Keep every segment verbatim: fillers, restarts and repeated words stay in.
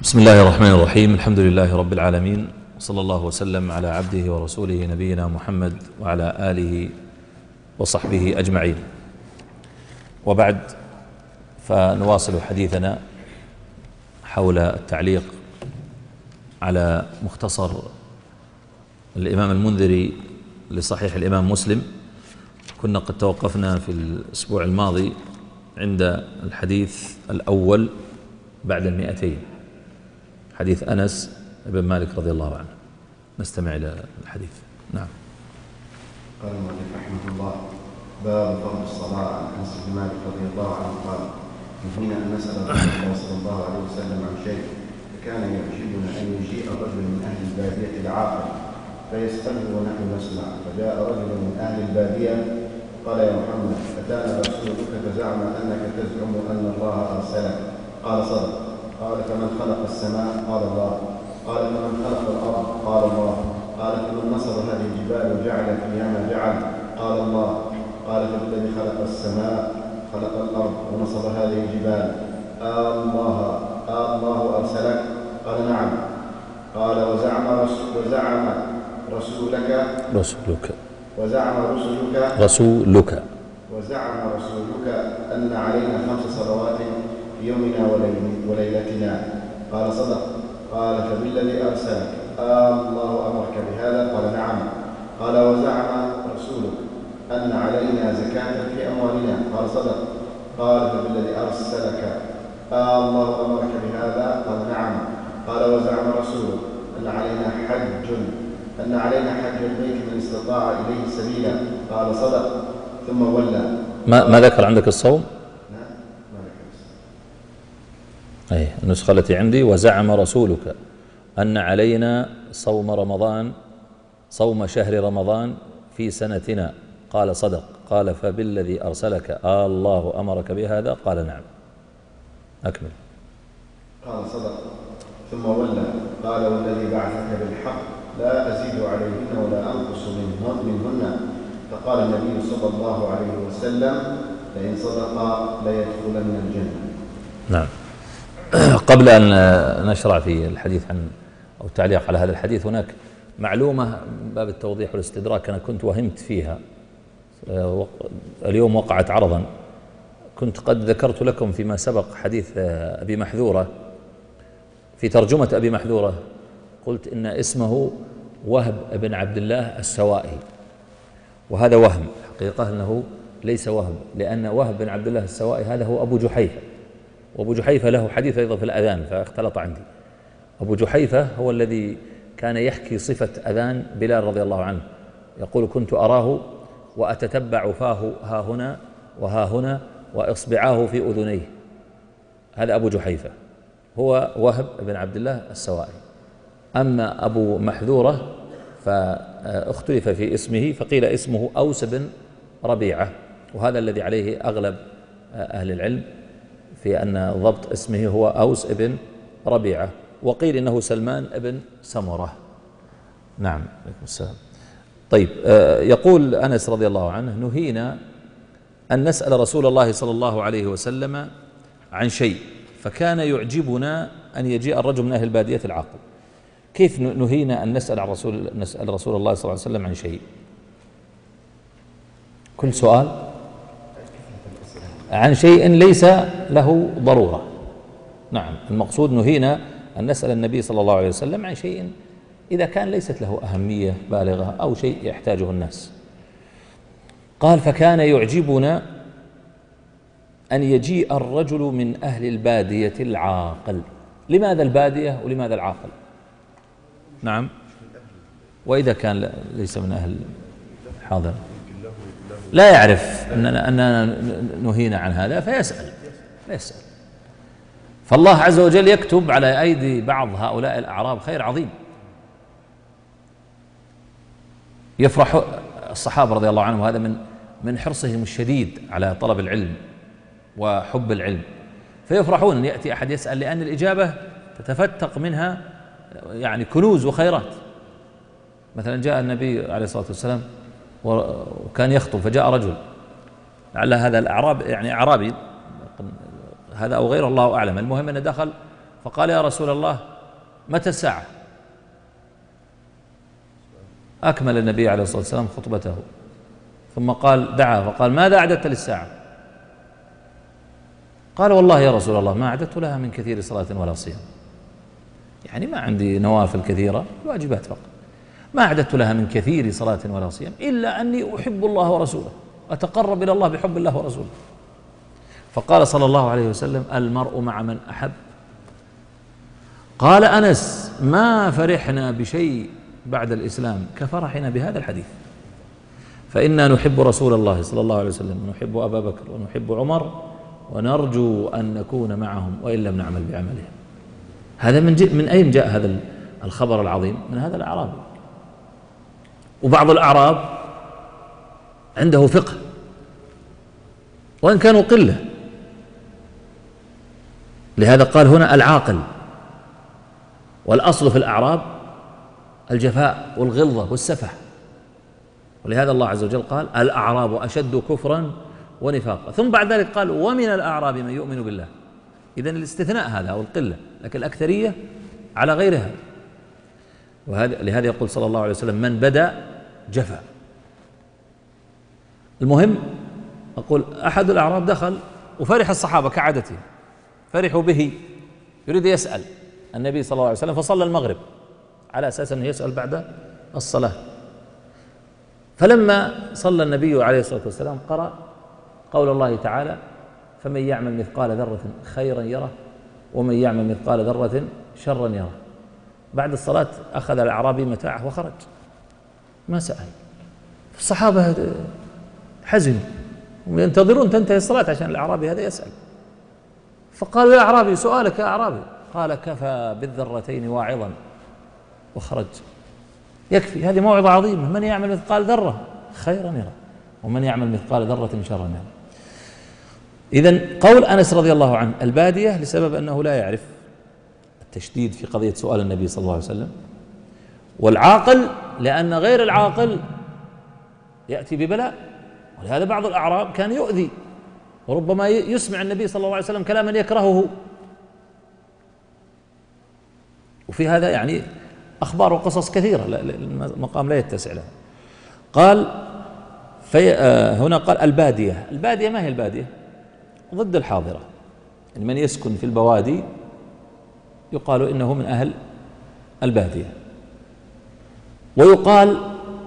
بسم الله الرحمن الرحيم. الحمد لله رب العالمين، وصلى الله وسلم على عبده ورسوله نبينا محمد وعلى آله وصحبه أجمعين، وبعد، فنواصل حديثنا حول التعليق على مختصر الإمام المنذري لصحيح الإمام مسلم. كنا قد توقفنا في الأسبوع الماضي عند الحديث الأول بعد المئتين، حديث أنس بن مالك رضي الله عنه. نستمع إلى الحديث. نعم. قال المؤلف رحمه الله: باب فضل الصلاة. عن أنس بن مالك رضي الله عنه قال: نهينا أن نسأل رسول الله صلى الله عليه وسلم عن شيء، فكان يعجبنا أن يجيء الرجل من أهل البادية العاقل فيسأله ونحن نسمع. فجاء رجل من أهل البادية قال: يا محمد، أتانا رسولك فزعم أنك تزعم أن الله أرسلك. قال: صدق. قال: فمن خلق السماء؟ قال: الله. قال: فمن خلق الأرض؟ قال: الله. قال: فمن نصب هذه الجبال وجعل فيها ما جعل؟ قال: الله. قال: فبالذي خلق السماء خلق الأرض ونصب هذه الجبال، آه الله آه الله أرسلك؟ قال: نعم. قال: وزعم رسول وزعم رسولك رسولك وزعم رسولك رسولك وزعم رسولك أن علينا خمس صلوات في يومنا وليلتنا. قال: صدق. قال: فبالذي أرسلك آه الله أمرك بهذا؟ قال: نعم. قال: وزعم رسولك أن علينا زكاة في أموالنا؟ قال: صدق. قال: فبالذي أرسلك آه الله أمرك بهذا؟ قال: نعم. قال: وزعم رسولك أن علينا حج أن علينا حج البيت من استطاع إليه سبيلا؟ قال: صدق. ثم ولى. ما, ما ذكر عندك الصوم؟ نعم، ما ذكر الصوم. أي النسخة التي عندي: وزعم رسولك أن علينا صوم رمضان صوم شهر رمضان في سنتنا؟ قال: صدق. قال: فبالذي أرسلك آه الله أمرك بهذا؟ قال: نعم. أكمل. قال: صدق. ثم ولى. قال: والذي بعثك بالحق لا أزيد عليهن ولا أنقص منهن, منهن. فقال النبي صلى الله عليه وسلم: لئن صدقا ليدخلن الجنة. نعم. قبل أن نشرع في الحديث عن أو التعليق على هذا الحديث، هناك معلومة من باب التوضيح والاستدراك أنا كنت وهمت فيها، اليوم وقعت عرضا. كنت قد ذكرت لكم فيما سبق حديث أبي محذورة، في ترجمة أبي محذورة قلت إن اسمه وهب بن عبد الله السوائي، وهذا وهم حقيقة، أنه ليس وهب، لأن وهب بن عبد الله السوائي هذا هو أبو جحيفة، وأبو جحيفة له حديث أيضا في الأذان فاختلط عندي. أبو جحيفة هو الذي كان يحكي صفة أذان بلال رضي الله عنه، يقول: كنت أراه وأتتبع فاه ها هنا وها هنا وإصبعاه في أذنيه. هذا أبو جحيفة، هو وهب بن عبد الله السوائي. أما أبو محذورة فاختلف في اسمه، فقيل اسمه أوس بن ربيعة، وهذا الذي عليه أغلب أهل العلم، في أن ضبط اسمه هو أوس بن ربيعة، وقيل إنه سلمان بن سمرة. نعم، عليكم السلام. طيب، يقول أنس رضي الله عنه: نهينا أن نسأل رسول الله صلى الله عليه وسلم عن شيء، فكان يعجبنا أن يجيء الرجل من أهل البادية العاقل. كيف نهينا أن نسأل عن رسول نسأل رسول الله صلى الله عليه وسلم عن شيء؟ كل سؤال عن شيء ليس له ضرورة. نعم، المقصود نهينا أن نسأل النبي صلى الله عليه وسلم عن شيء إذا كان ليست له أهمية بالغة أو شيء يحتاجه الناس. قال: فكان يعجبنا أن يجيء الرجل من أهل البادية العاقل. لماذا البادية ولماذا العاقل؟ نعم، وإذا كان ليس من أهل حاضر لا يعرف أننا, أننا نهينا عن هذا فيسأل فيسأل فالله عز وجل يكتب على أيدي بعض هؤلاء الأعراب خير عظيم. يفرح الصحابة رضي الله عنهم، هذا من من حرصهم الشديد على طلب العلم وحب العلم، فيفرحون أن يأتي أحد يسأل، لأن الإجابة تتفتق منها يعني كنوز وخيرات. مثلا جاء النبي عليه الصلاة والسلام وكان يخطب، فجاء رجل، لعل هذا الأعراب يعني أعرابي هذا أو غيره الله أعلم، المهم أنه دخل فقال يا رسول الله متى الساعة؟ أكمل النبي عليه الصلاة والسلام خطبته ثم قال دعا فقال ماذا أعددت للساعة؟ قال والله يا رسول الله ما أعددت لها من كثير صلاة ولا صيام، يعني ما عندي نوافل كثيرة، واجبات فقط، ما أعددت لها من كثير صلاة ولا صيام إلا أني أحب الله ورسوله، أتقرب إلى الله بحب الله ورسوله. فقال صلى الله عليه وسلم المرء مع من أحب. قال أنس ما فرحنا بشيء بعد الإسلام كفرحنا بهذا الحديث، فإنا نحب رسول الله صلى الله عليه وسلم ونحب أبا بكر ونحب عمر ونرجو أن نكون معهم وإن لم نعمل بعملهم. هذا من, من أين جاء هذا الخبر العظيم؟ من هذا الأعرابي. وبعض الأعراب عنده فقه وإن كانوا قلة، لهذا قال هنا العاقل، والأصل في الأعراب الجفاء والغلظة والسفه، ولهذا الله عز وجل قال الأعراب أشد كفرا ونفاقا، ثم بعد ذلك قال ومن الأعراب من يؤمن بالله. إذن الاستثناء هذا أو القلة، لكن الأكثرية على غير هذا. وهذا لهذا يقول صلى الله عليه وسلم من بدأ جفا. المهم أقول أحد الأعراب دخل وفرح الصحابة كعادته، فرحوا به، يريد يسأل النبي صلى الله عليه وسلم، فصلى المغرب على أساس أنه يسأل بعد الصلاة. فلما صلى النبي عليه الصلاة والسلام قرأ قول الله تعالى فمن يعمل مثقال ذرة خيرا يره ومن يعمل مثقال ذرة شرا يره. بعد الصلاة أخذ الأعرابي متاعه وخرج، ما سأل. الصحابة حزنوا وينتظرون تنتهي الصلاة عشان الأعرابي هذا يسأل. فقالوا يا أعرابي سؤالك يا أعرابي، قال كفى بالذرتين واعظا، وخرج. يكفي، هذه موعظة عظيمة. من يعمل مثقال ذرة خيرا يره ومن يعمل مثقال ذرة شرا يره. إذن قول أنس رضي الله عنه البادية لسبب أنه لا يعرف التشديد في قضية سؤال النبي صلى الله عليه وسلم، والعاقل لأن غير العاقل يأتي ببلاء. ولهذا بعض الأعراب كان يؤذي وربما يسمع النبي صلى الله عليه وسلم كلاما يكرهه، وفي هذا يعني أخبار وقصص كثيرة المقام لا يتسع له. قال في هنا قال البادية. البادية ما هي البادية؟ ضد الحاضرة، يعني من يسكن في البوادي يقال إنه من أهل البادية. ويقال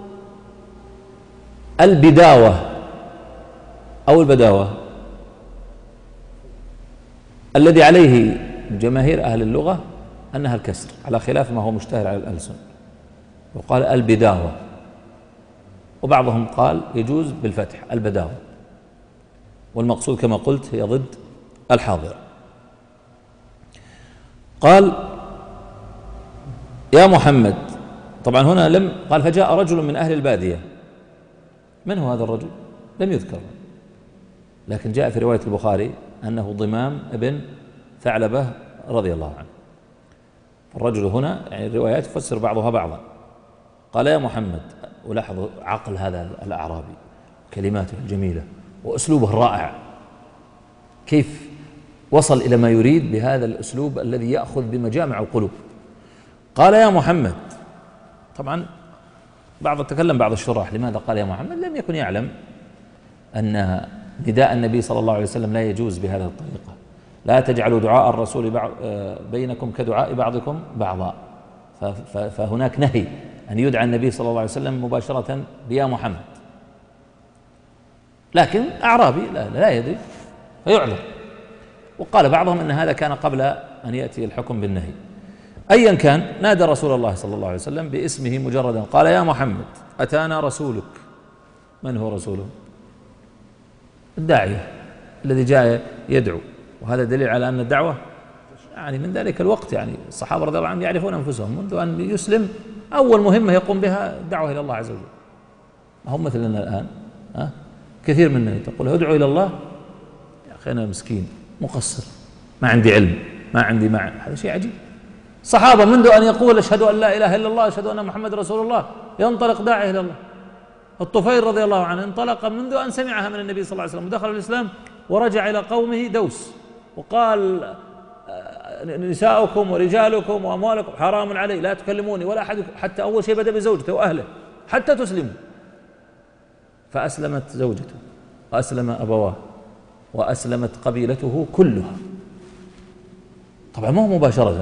البداوة أو البداوة الذي عليه جماهير أهل اللغة أنها الكسر على خلاف ما هو مشتهر على الألسن، وقال البداوة، وبعضهم قال يجوز بالفتح البداوة، والمقصود كما قلت هي ضد الحاضرة. قال يا محمد، طبعا هنا لم قال فجاء رجل من أهل البادية. من هو هذا الرجل؟ لم يذكر، لكن جاء في رواية البخاري أنه ضمام ابن ثعلبة رضي الله عنه. الرجل هنا يعني الروايات تفسر بعضها بعضا. قال يا محمد، ولاحظوا عقل هذا الأعرابي، كلماته الجميلة وأسلوبه الرائع، كيف وصل إلى ما يريد بهذا الأسلوب الذي يأخذ بمجامع القلوب. قال يا محمد، طبعا بعض تكلم بعض الشراح لماذا قال يا محمد، لم يكن يعلم أن نداء النبي صلى الله عليه وسلم لا يجوز بهذه الطريقة. لا تجعلوا دعاء الرسول بينكم كدعاء بعضكم بعضا، فهناك نهي أن يدعى النبي صلى الله عليه وسلم مباشرة بيا محمد، لكن أعرابي لا, لا يدري فيعذر. وقال بعضهم أن هذا كان قبل أن يأتي الحكم بالنهي. أيا كان، نادى رسول الله صلى الله عليه وسلم باسمه مجردا، قال يا محمد أتانا رسولك. من هو رسوله؟ الداعية الذي جاء يدعو، وهذا دليل على أن الدعوة يعني من ذلك الوقت، يعني الصحابة رضي الله عنهم يعرفون أنفسهم منذ أن يسلم أول مهمة يقوم بها الدعوة إلى الله عز وجل. ما هم مثلنا الآن، ها؟ كثير منا تقول ادعو إلى الله، يا أخي أنا مسكين مقصر، ما عندي علم، ما عندي معنى. هذا شيء عجيب. صحابة منذ أن يقول أشهد أن لا إله إلا الله أشهد أن محمد رسول الله ينطلق داعي إلى الله. الطفيل رضي الله عنه انطلق منذ أن سمعها من النبي صلى الله عليه وسلم ودخل الإسلام، ورجع إلى قومه دوس وقال نساؤكم ورجالكم وأموالكم حرام علي، لا تكلموني ولا أحد، حتى أول شيء بدأ بزوجته وأهله حتى تسلموا. فأسلمت زوجته وأسلم أبواه وأسلمت قبيلته كلها. طبعا ما هو مباشرة،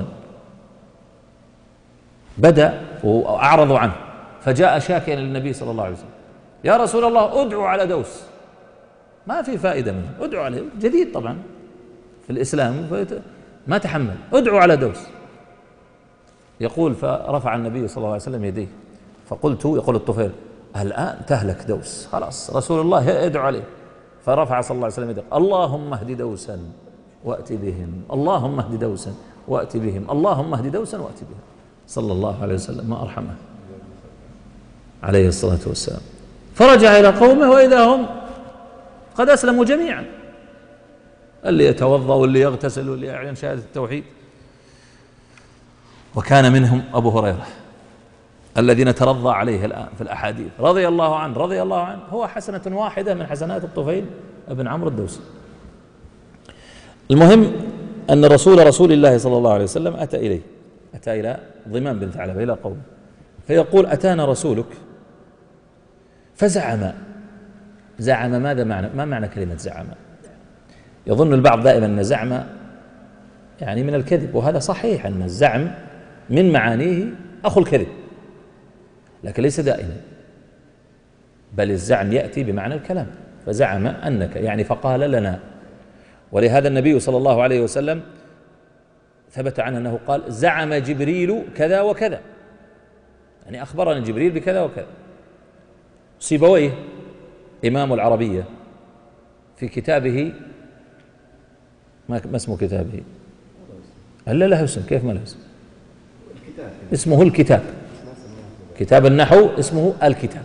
بدأ وأعرضوا عنه، فجاء شاكيا للنبي صلى الله عليه وسلم: يا رسول الله ادعوا على دوس. ما في فائدة منه، ادعوا عليه، جديد طبعا في الإسلام ما تحمل، ادعوا على دوس. يقول: فرفع النبي صلى الله عليه وسلم يديه، فقلت، يقول الطفيل: الآن تهلك دوس، خلاص رسول الله ادعوا عليه. فرفع صلى الله عليه وسلم يديه: اللهم اهد دوسا وأت بهم، اللهم اهد دوسا وأت بهم، اللهم اهد دوسا وأت بهم، صلى الله عليه وسلم، ما أرحمه عليه الصلاة والسلام. فرجع إلى قومه وإذا هم قد أسلموا جميعا، اللي يتوضأ واللي يغتسل واللي يعلن شهادة التوحيد. وكان منهم أبو هريرة الذي نترضى عليه الآن في الأحاديث، رضي الله عنه رضي الله عنه، هو حسنة واحدة من حسنات الطفيل بن عمرو الدوسي. المهم أن رسول رسول الله صلى الله عليه وسلم أتى إليه، أتى إلى ضمان بن ثعلبة إلى قومه، فيقول: أتانا رسولك فزعم. زعم ماذا معنى؟ ما معنى كلمة زعم؟ يظن البعض دائما أن زعم يعني من الكذب، وهذا صحيح أن الزعم من معانيه أخو الكذب، لكن ليس دائما، بل الزعم يأتي بمعنى الكلام. فزعم أنك يعني فقال لنا. ولهذا النبي صلى الله عليه وسلم ثبت عنه أنه قال: زعم جبريل كذا وكذا، يعني أخبرنا جبريل بكذا وكذا. سيبويه إمام العربية في كتابه، ما اسمه كتابه؟ هل له اسم؟ كيف ما له اسم؟ اسمه الكتاب، كتاب النحو اسمه الكتاب.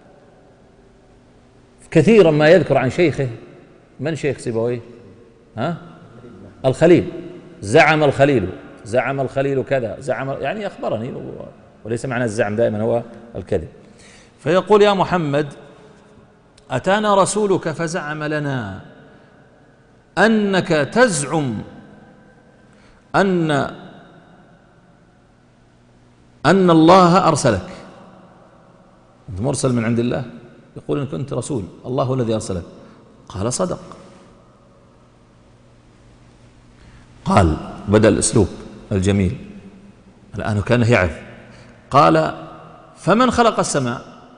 كثيرا ما يذكر عن شيخه، من شيخ سيبويه؟ ها؟ الخليل. زعم الخليل، زعم الخليل كذا، زعم، يعني أخبرني، وليس معنى الزعم دائما هو الكذب. فيقول: يا محمد أتانا رسولك فزعم لنا أنك تزعم أن أن الله أرسلك، أنت مرسل من عند الله، يقول إن كنت رسول، الله هو الذي أرسلك. قال: صدق. قال، بدأ الأسلوب الجميل الآن كان يعرف. قال: فمن خلق السماء؟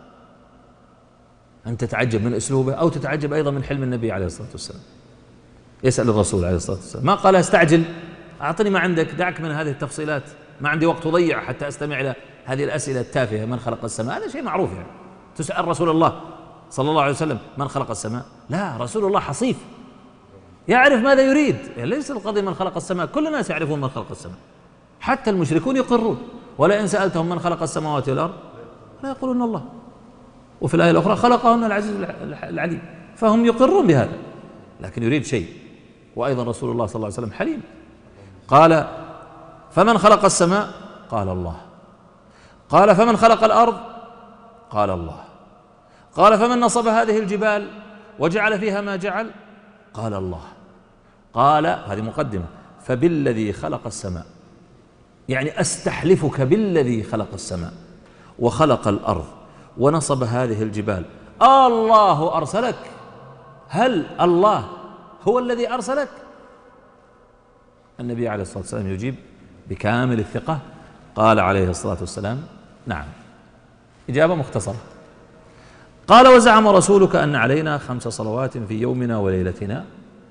أنت تتعجب من أسلوبه، أو تتعجب أيضا من حلم النبي عليه الصلاة والسلام. يسأل الرسول عليه الصلاة والسلام، ما قال استعجل، أعطني ما عندك، دعك من هذه التفصيلات، ما عندي وقت أضيع حتى أستمع إلى هذه الأسئلة التافهة. من خلق السماء؟ هذا شيء معروف، يعني تسأل رسول الله صلى الله عليه وسلم من خلق السماء؟ لا، رسول الله حصيف يعرف ماذا يريد، يعني ليس القضية من خلق السماء، كل الناس يعرفون من خلق السماء، حتى المشركون يقرون. ولئن سألتهم من خلق السماوات والأرض لا يقولون الله، وفي الآية الأخرى خلقهن العزيز العليم، فهم يقرون بهذا، لكن يريد شيء. وأيضا رسول الله صلى الله عليه وسلم حليم. قال: فمن خلق السماء؟ قال الله. قال: فمن خلق الأرض؟ قال الله. قال: فمن نصب هذه الجبال وجعل فيها ما جعل؟ قال الله. قال، هذه مقدمة، فبالذي خلق السماء، يعني أستحلفك بالذي خلق السماء وخلق الأرض ونصب هذه الجبال، الله أرسلك؟ هل الله هو الذي أرسلك؟ النبي عليه الصلاة والسلام يجيب بكامل الثقة، قال عليه الصلاة والسلام: نعم. إجابة مختصرة. قال: وزعم رسولك أن علينا خمس صلوات في يومنا وليلتنا؟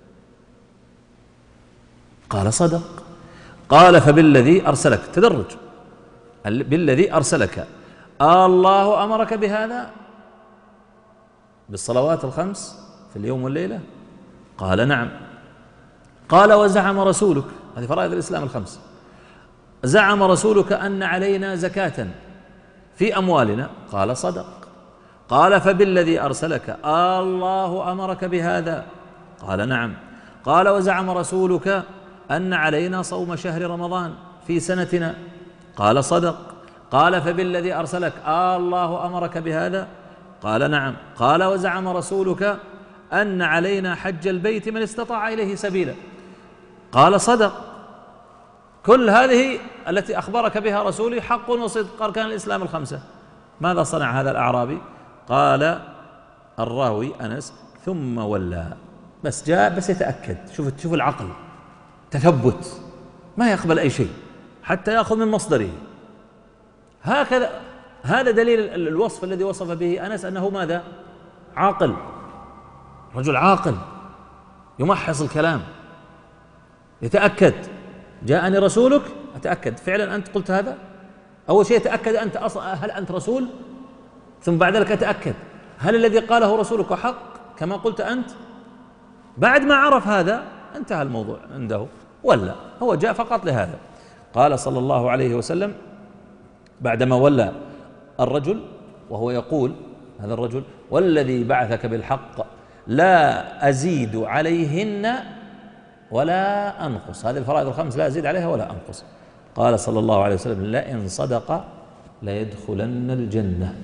قال: صدق. قال: فبالذي أرسلك، تدرج، بالذي أرسلك، الله أمرك بهذا، بالصلوات الخمس في اليوم والليلة؟ قال: نعم. قال: وزعم رسولك، هذه فرائض الإسلام الخمس، زعم رسولك أن علينا زكاة في أموالنا؟ قال: صدق. قال: فبالذي أرسلك، الله أمرك بهذا؟ قال: نعم. قال: وزعم رسولك أن علينا صوم شهر رمضان في سنتنا؟ قال: صدق. قال: فبالذي أرسلك، الله أمرك بهذا؟ قال: نعم. قال: وزعم رسولك أن علينا حج البيت من استطاع إليه سبيلا؟ قال: صدق. كل هذه التي أخبرك بها رسولي حق وصدق. أركان الإسلام الخمسة. ماذا صنع هذا الأعرابي؟ قال الراوي أنس ثم ولى، بس جاء بس يتأكد. شوف شوف العقل، تثبت، ما يقبل أي شيء حتى يأخذ من مصدره. هكذا هذا دليل الوصف الذي وصف به أنس أنه ماذا؟ عاقل، رجل عاقل يمحص الكلام، يتأكد. جاءني رسولك، أتأكد فعلا أنت قلت هذا. أول شيء تأكد أنت أصلا هل أنت رسول، ثم بعد ذلك أتأكد هل الذي قاله رسولك حق كما قلت أنت. بعد ما عرف هذا انتهى الموضوع عنده، ولا هو جاء فقط لهذا. قال صلى الله عليه وسلم بعدما ولى الرجل وهو يقول هذا الرجل: والذي بعثك بالحق لا أزيد عليهن ولا أنقص. هذه الفرائض الخمس لا أزيد عليها ولا أنقص. قال صلى الله عليه وسلم: لئن صدق ليدخلن الجنة،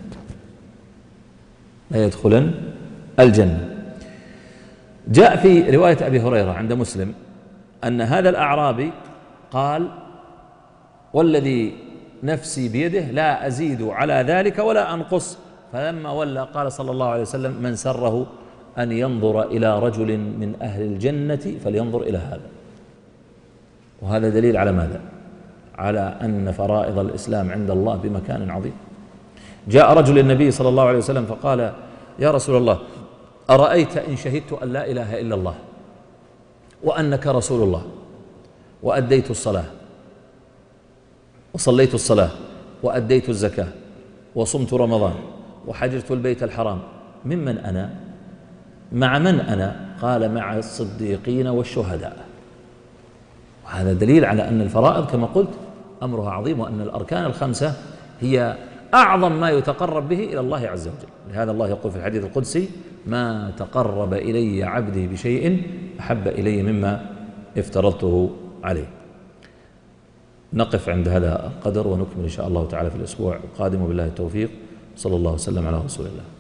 ليدخلن الجنة. جاء في رواية أبي هريرة عند مسلم أن هذا الأعرابي قال: والذي نفسي بيده لا أزيد على ذلك ولا أنقص. فلما ولى قال صلى الله عليه وسلم: من سره أن ينظر إلى رجل من أهل الجنة فلينظر إلى هذا. وهذا دليل على ماذا؟ على أن فرائض الإسلام عند الله بمكان عظيم. جاء رجل النبي صلى الله عليه وسلم فقال: يا رسول الله، أرأيت إن شهدت أن لا إله إلا الله وأنك رسول الله وأديت الصلاة وصليت الصلاة وأديت الزكاة وصمت رمضان وحجرت البيت الحرام، ممن أنا؟ مع من أنا؟ قال: مع الصديقين والشهداء. وهذا دليل على أن الفرائض كما قلت أمرها عظيم، وأن الأركان الخمسة هي أعظم ما يتقرب به إلى الله عز وجل. لهذا الله يقول في الحديث القدسي: ما تقرب إلي عبدي بشيء أحب إلي مما افترضته عليه. نقف عند هذا القدر ونكمل إن شاء الله تعالى في الأسبوع القادم، وبالله التوفيق. صلى الله وسلم على رسول الله.